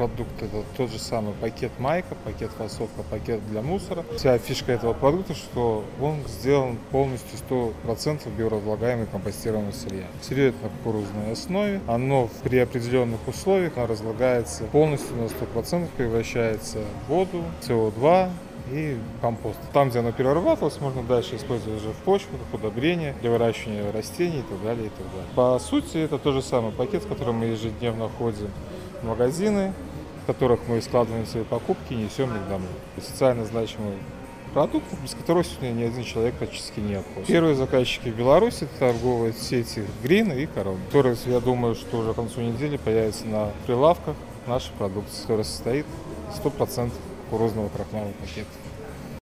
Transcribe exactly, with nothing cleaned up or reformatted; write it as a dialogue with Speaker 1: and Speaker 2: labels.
Speaker 1: продукт — это тот же самый пакет майка, пакет фасовка, пакет для мусора. Вся фишка этого продукта, что он сделан полностью сто процентов биоразлагаемый компостируемого сырья. Сырье это на кукурузной основе, оно при определенных условиях разлагается полностью на сто процентов, превращается в воду, эс о два и компост. Там, где оно перерабатывалось, можно дальше использовать уже в почву, как удобрение для выращивания растений и так далее, и так далее. По сути, это тот же самый пакет, в котором мы ежедневно ходим в магазины, в которых мы складываем свои покупки и несем их домой. Социально значимый продукт, без которого сегодня ни один человек практически не обходит. Первые заказчики в Беларуси — это торговые сети Green и Корона, которые, я думаю, что уже к концу недели появятся на прилавках нашей продукции, которая состоит сто процентов кукурузного крахмала пакета.